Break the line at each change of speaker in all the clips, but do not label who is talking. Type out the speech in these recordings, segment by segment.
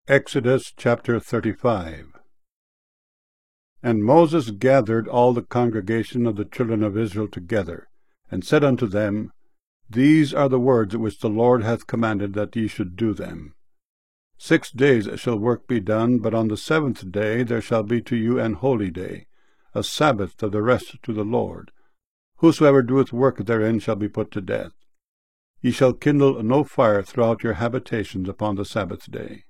Exodus chapter 35. And Moses gathered all the congregation of the children of Israel together, and said unto them, These are the words which the Lord hath commanded that ye should do them. 6 days shall work be done, but on the 7th day there shall be to you an holy day, a Sabbath of the rest to the Lord. Whosoever doeth work therein shall be put to death. Ye shall kindle no fire throughout your habitations upon the Sabbath day.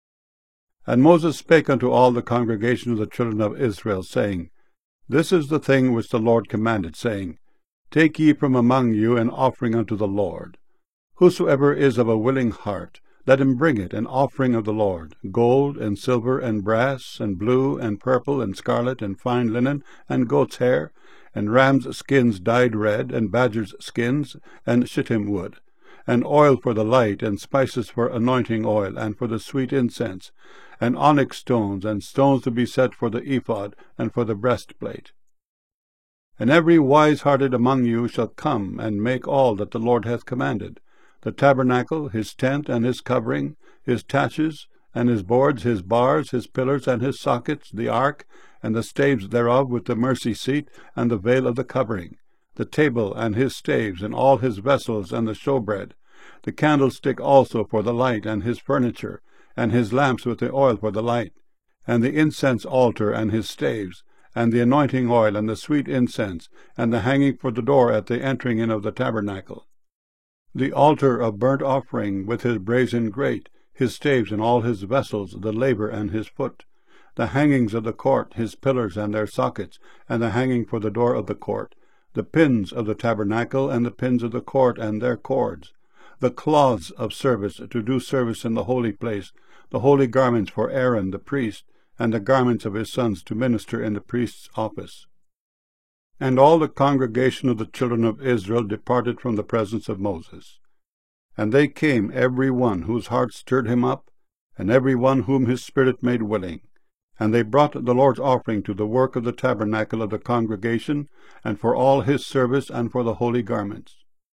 And Moses spake unto all the congregation of the children of Israel, saying, This is the thing which the Lord commanded, saying, Take ye from among you an offering unto the Lord. Whosoever is of a willing heart, let him bring it an offering of the Lord, gold, and silver, and brass, and blue, and purple, and scarlet, and fine linen, and goat's hair, and rams' skins dyed red, and badgers' skins, and shittim wood, and oil for the light, and spices for anointing oil, and for the sweet incense, and onyx stones, and stones to be set for the ephod, and for the breastplate. And every wise-hearted among you shall come and make all that the Lord hath commanded, the tabernacle, his tent, and his covering, his taches, and his boards, his bars, his pillars, and his sockets, the ark, and the staves thereof, with the mercy seat, and the veil of the covering, the table, and his staves, and all his vessels, and the showbread, the candlestick also for the light, and his furniture, and his lamps with the oil for the light, and the incense altar, and his staves, and the anointing oil, and the sweet incense, and the hanging for the door at the entering in of the tabernacle, the altar of burnt offering with his brazen grate, his staves and all his vessels, the laver and his foot, the hangings of the court, his pillars and their sockets, and the hanging for the door of the court, the pins of the tabernacle, and the pins of the court and their cords, the cloths of service to do service in the holy place, the holy garments for Aaron the priest, and the garments of his sons to minister in the priest's office. And all the congregation of the children of Israel departed from the presence of Moses. And they came, every one whose heart stirred him up, and every one whom his spirit made willing. And they brought the Lord's offering to the work of the tabernacle of the congregation, and for all his service, and for the holy garments.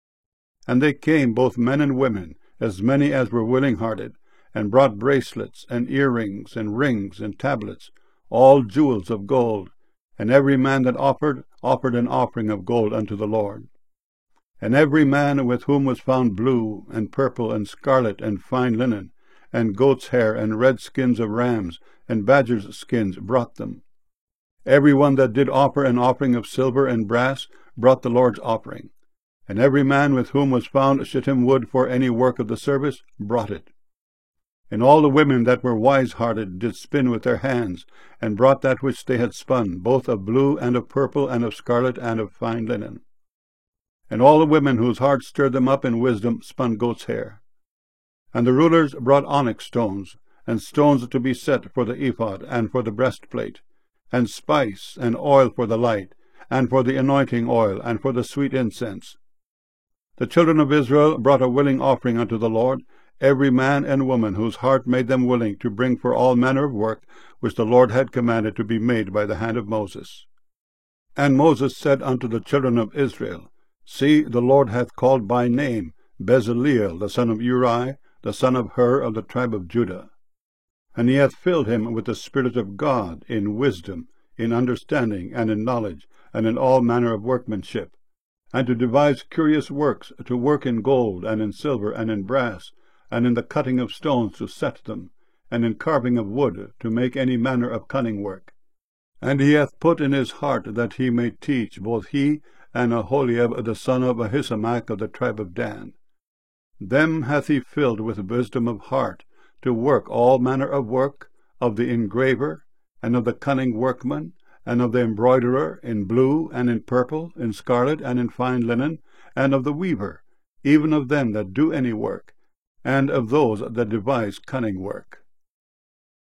And they came, both men and women, as many as were willing-hearted, and brought bracelets, and earrings, and rings, and tablets, all jewels of gold. And every man that offered an offering of gold unto the Lord. And every man with whom was found blue, and purple, and scarlet, and fine linen, and goat's hair, and red skins of rams, and badgers' skins, brought them. Every one that did offer an offering of silver and brass brought the Lord's offering. And every man with whom was found shittim wood for any work of the service brought it. And all the women that were wise-hearted did spin with their hands, and brought that which they had spun, both of blue, and of purple, and of scarlet, and of fine linen. And all the women whose hearts stirred them up in wisdom spun goat's hair. And the rulers brought onyx stones, and stones to be set for the ephod, and for the breastplate, and spice, and oil for the light, and for the anointing oil, and for the sweet incense. The children of Israel brought a willing offering unto the Lord, every man and woman whose heart made them willing to bring for all manner of work which the Lord had commanded to be made by the hand of Moses. And Moses said unto the children of Israel, See, the Lord hath called by name Bezaleel the son of Uri, the son of Hur of the tribe of Judah. And he hath filled him with the Spirit of God, in wisdom, in understanding, and in knowledge, and in all manner of workmanship, and to devise curious works, to work in gold, and in silver, and in brass, and in the cutting of stones to set them, and in carving of wood, to make any manner of cunning work. And he hath put in his heart that he may teach, both he and Aholiab the son of Ahisamach of the tribe of Dan. Them hath he filled with wisdom of heart, to work all manner of work, of the engraver, and of the cunning workman, and of the embroiderer, in blue, and in purple, in scarlet, and in fine linen, and of the weaver, even of them that do any work, and of those that devise cunning work.